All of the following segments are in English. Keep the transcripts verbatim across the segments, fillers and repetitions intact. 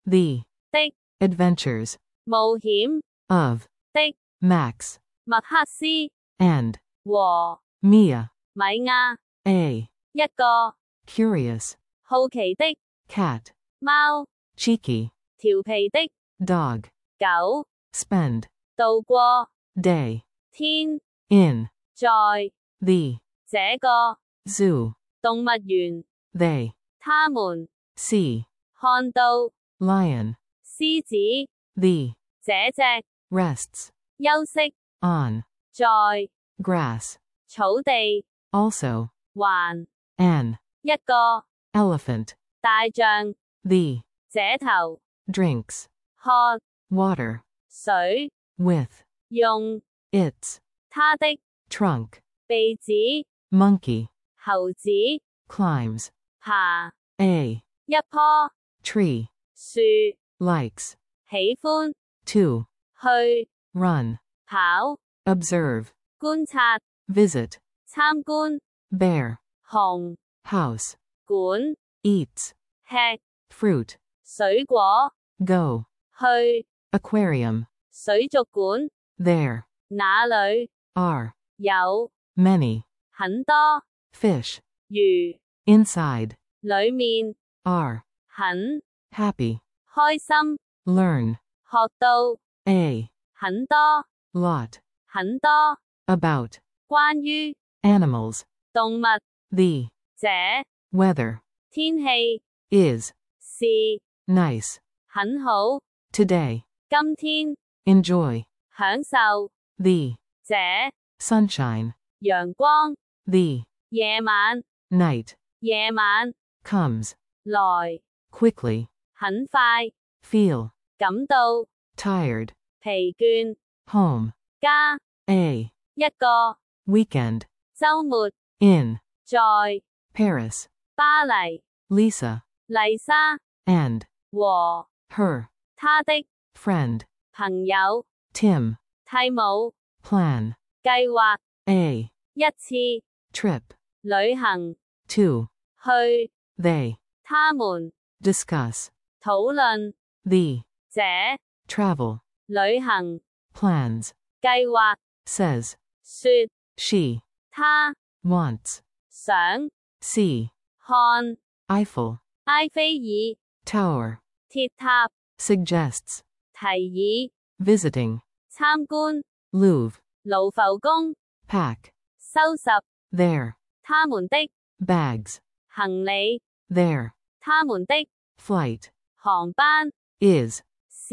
the 的 adventures 冒險 of 的 Max 麥克斯 and 和 Mia, 米亞 a 一個 curious 好奇的 cat, 貓 cheeky 調皮的 dog, 狗 spend 度過 day 天 in 在 the 這個 zoo. 動物園 They 他們 see 看到 lion, 獅子 the 這隻 rests 休息 on 在 grass, 草地 also 還 an 一個 elephant, 大象 the 這頭 drinks 喝 water 水 with 用 its 它的 trunk. 鼻子 Monkey 猴子 climbs 爬 a 一棵 tree, 樹 likes 喜歡 to 去 run, 跑 observe, 觀察 visit, 參觀 bear, 熊 house, 管 eats, 吃 fruit, 水果 go, 去 aquarium, 水族館 there, 那裏 are, 有 many, 很多 fish, 魚 inside, 裏面 are, 很 happy, 開心 learn, 學到 a, 很多 lot, 很多 about, 關於 animals, 動物 the, 這 weather, 天氣 is, 是 nice, 很好 today, 今天 enjoy, 享受 the, 這 sunshine, 陽光 the, 夜晚 night, 夜晚 comes, 來 quickly, 很快 feel, 感到 tired, 疲倦 home, 家 a, 一個 weekend, 週末 in, 在 Paris, 巴黎 Lisa, 麗莎 and, 和 her, 他的 friend, 朋友 Tim, 蒂姆 plan, 計劃 a, 一次 trip, 旅行 to, 去 they, 他們 discuss, 討論 the, 這 travel, 旅行 plans, 計劃 says, 說 she, 他 wants, 想 see, 看 Eiffel, 埃菲爾 tower, 鐵塔 suggests, 提議 visiting, 參觀 Louvre, 盧浮宮 pack, 收拾 their, 他們的 bags, 行李 their, 他們的 flight, 航班 is, 是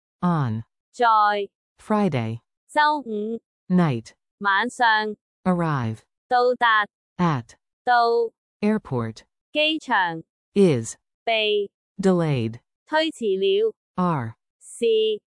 on, 在 Friday, 週五 night, 晚上 arrive, 到達 at, 到 airport, 機場 is, 被 delayed, 推遲了 are, 是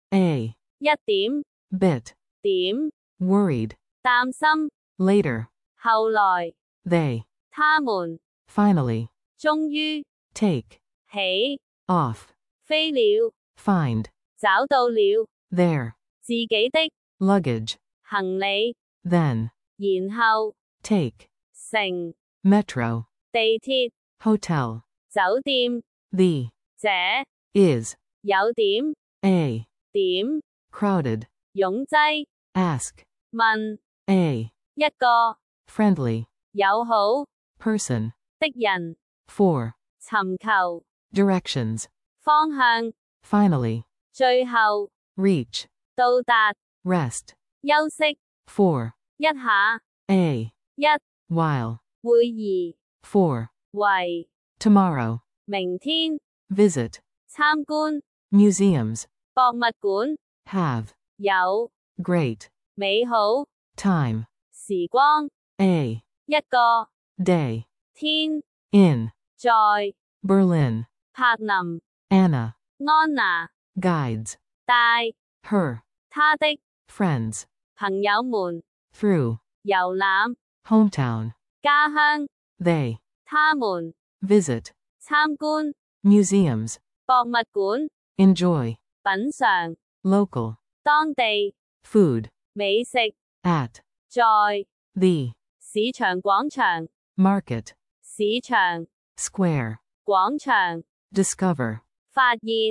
a, 一點 bit, 點 worried, 擔心 later, 後來 they, 他們 finally, 終於 take, 起 off, 飛了 find, 找到了 their, 自己的 luggage, 行李 then, 然後 take, 乘 metro, 地鐵 hotel, 酒店 the, 這 is, 有點 a, 點 crowded, 擁擠 ask, 問 a, 一個 friendly, 友好 person, 的人 for, 尋求 directions, 方向 finally, 最後 reach, 到達 rest, 休息 for, 一下 a, 一 while, 會兒 for, 為 tomorrow, 明天 visit, 參觀 museums, 博物館 have, 有 great, 美好 time, 時光 a, 一個 day, 天 in, 在 Berlin, 柏林 Anna, 安娜 guides, 帶 her, 他的 friends, 朋友們 through, 遊覽 hometown, 家鄉 they, 他們 visit, 參觀 museums, 博物館 enjoy, 品嚐 local, 當地 food, 美食 at, 在 the, 市場廣場 market, 市場 square, 廣場 discover, 發現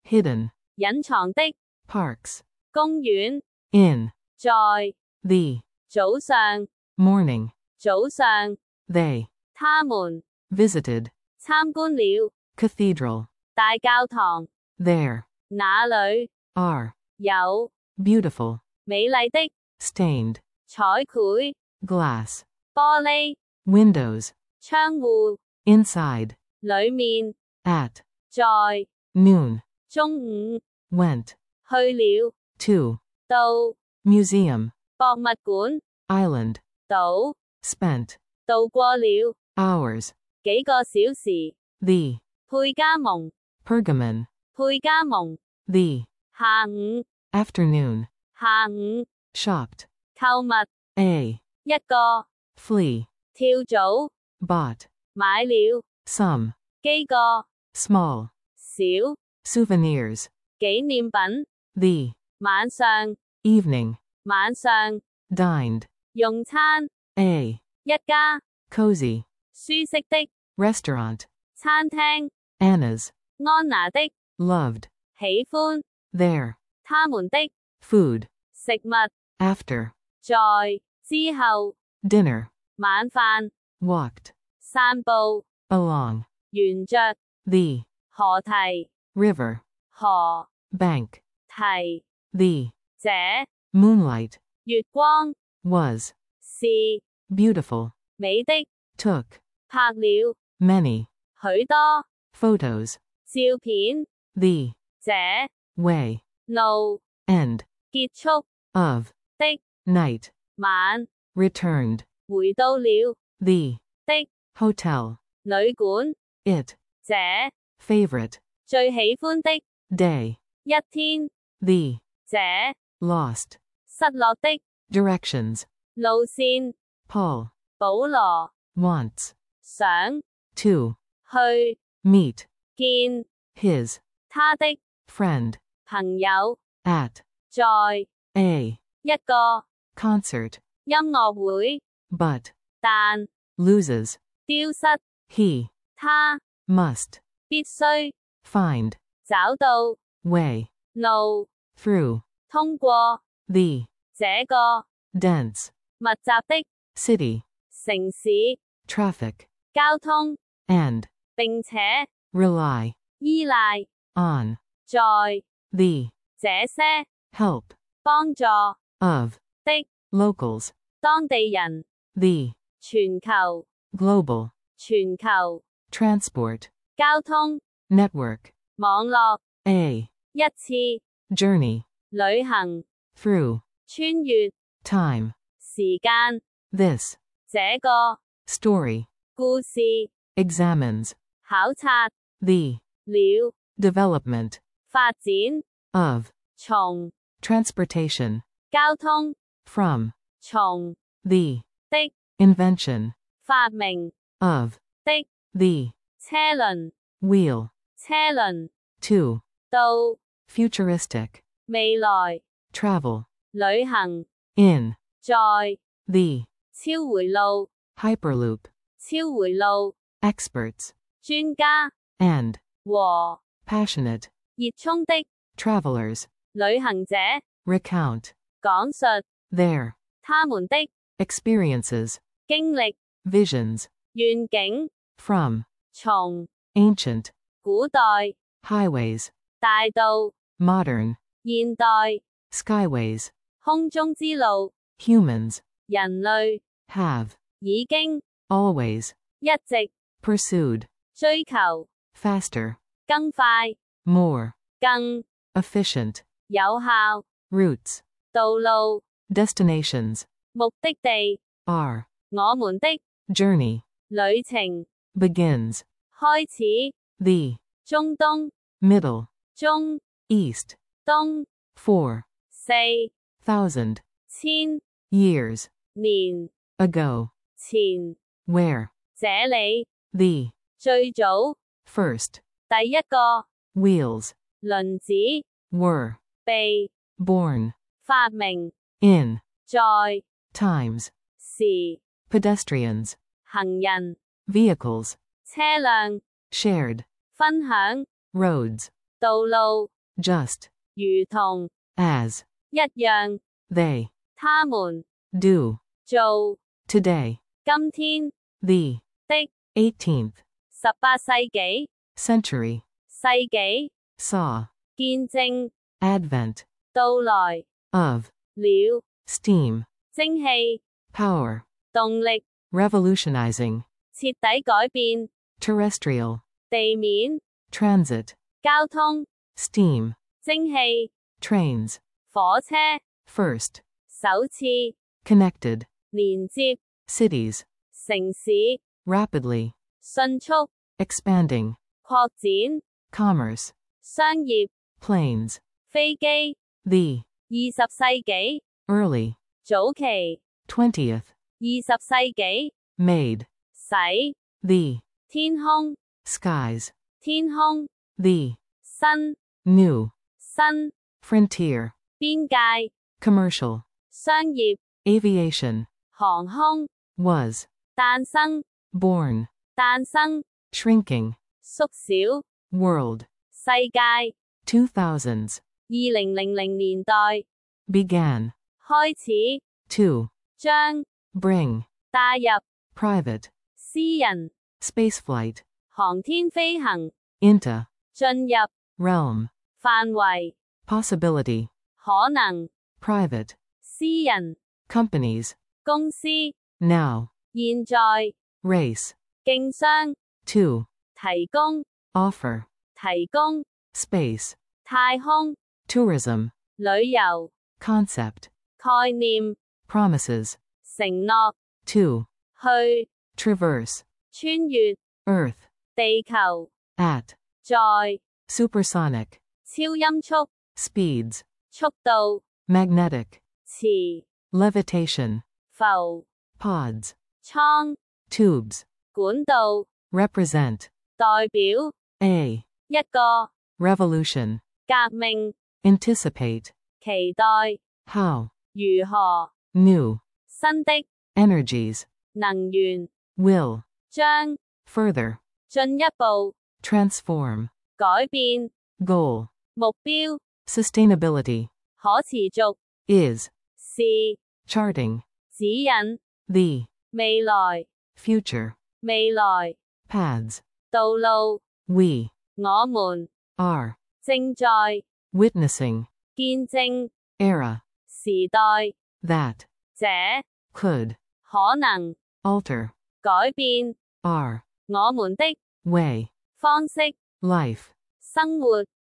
hidden, 隱藏的 parks, 公園 in, 在 the, 早上 morning, 早上 they, 他們 visited, 參觀了 cathedral, 大教堂 there, 那裡 are, 有 beautiful, 美麗的 stained, 彩繪 glass, 玻璃 windows, 窗戶 inside, 裡面 at, 在 noon, 中午 went, 去了 to, 到 museum, 博物館 island, 島 spent, 度過了 hours, 幾個小時 the, 佩加蒙 pergamon, 佩加蒙 the, 下午 afternoon, 下午 shopped, 購物 a, 一個 flee, 跳蚤 bought, 買了 some, 幾個 small, 小 souvenirs, 紀念品 the, 晚上 evening, 晚上 dined, 用餐 a, 一家 cozy, 舒適的 restaurant, 餐廳 Anna's, 安娜的 loved, 喜歡 there, 他們的 food, 食物 after, 在之後 dinner, 晚飯 walked, 散步 along, 沿着 the, 河堤 river, 河 bank, 堤 the, 這 moonlight, 月光 was, 是 beautiful, 美的 took, 拍了 many, 許多 photos, 照片 the, 這 way, 路 end, 結束 of, 的 night, 晚 returned, 回到了 the, 的 hotel, 旅館 it, 這 favorite, 最喜歡的 day, 一天 the, 這 lost, 失落的 directions, 路線 Paul, 保羅 wants, 想 to, 去 meet, 見 his, 他的 friend, 朋友 at, 在 a, 一個 concert, 音樂會 but, 但 loses, 丟失 he, 他 must, 必須 find, 找到 way, 路 through, 通過 the, 這個 dense, 密集的 city, 城市 traffic, 交通 and, 並且 rely, 依賴 on, 在 the, 這些 help, 幫助 of, 的 locals, 當地人 the, 全球 global, 全球 transport, 交通 network, 網絡 a, 一次 journey, 旅行 through, 穿越 time, 時間 this, 這個 story, 故事 examines, 考察 the, 了 development, 發展 of, 從 transportation, 交通 from, 從 the, 的 invention, 發明 of, 的 the, 車輪 wheel, 車輪 to, 到 futuristic, 未來 travel, 旅行 in, 在 the, 超回路 hyperloop, 超回路 experts, 專家 and, 和 passionate, 熱衷的 travelers, 旅行者 recount, 講述 their, 他們的 experiences, 經歷 visions, 願景 from, 從 ancient, 古代 highways, 大道 modern, 現代 skyways, 空中之路 humans, 人類 have, 已經 always, 一直 pursued, 追求 faster, 更快 more, 更 efficient, 有效 routes, 道路 destinations, 目的地 are, 我們的 journey, 旅程 begins, 開始 the, 中東 middle, 中 east, 東 four, 四 thousand, 千 years, 年 ago, 前 where, 這裡 the, 最早 first, 第一個 wheels, 輪子 were, 被 born, 發明 in, 在 times, 時 pedestrians, 行人 vehicles, 車輛 shared, 分享 roads, 道路 just, 如同 as, 一樣， they, 他們 do, 做 today, 今天 the, 的 eighteenth, 十八世紀 century, 世紀 saw, 見證 advent, 到來 of, 了 steam, 蒸汽 power, 動力 revolutionizing, 徹底改變 terrestrial, 地面 transit, 交通 steam, 蒸汽 trains, 火車 first, 首次 connected, 連接 cities, 城市 rapidly, 迅速 expanding, 擴展 commerce, 商業 planes, 飛機 the, 二十世紀 early, 早期 twentieth, 二十世紀 made, 使 the, 天空 skies, 天空 the, 新 new, 新 frontier, 邊界 commercial, 商業 aviation, 航空 was, 誕生 born, 誕生 shrinking, 縮小 world, 世界 two thousands, 二零零零年代 began, 開始 to, 將 bring, 帶入 private, 私人 spaceflight, 航天飛行 into, 進入 realm, 範圍 possibility, 可能 private, 私人 companies, 公司 now, 現在 race, 競商 to, 提供 offer, 提供 space, 太空 tourism, 旅遊 concept, 概念 promises, 承諾 to, 去 traverse, 穿越 earth, 地球 at, 在 supersonic, 超音速 speeds, 速度 magnetic, 磁 levitation, 浮 pods, 艙 tubes, 管道 represent, 代表 a, 一個 revolution, 革命 anticipate, 期待 how, 如何 new, 新的 energies, 能源 will, 將 further, 進一步 transform, 改變 goal, 目標 sustainability, 可持續 is, 是 charting, 指引 the, 未來 future, 未來 paths, 道路 we, 我們 are, 正在 witnessing, 見證 era, 時代 that, 這 could, 可能 alter, 改變 are, 我們的 way, 方式 life, 生活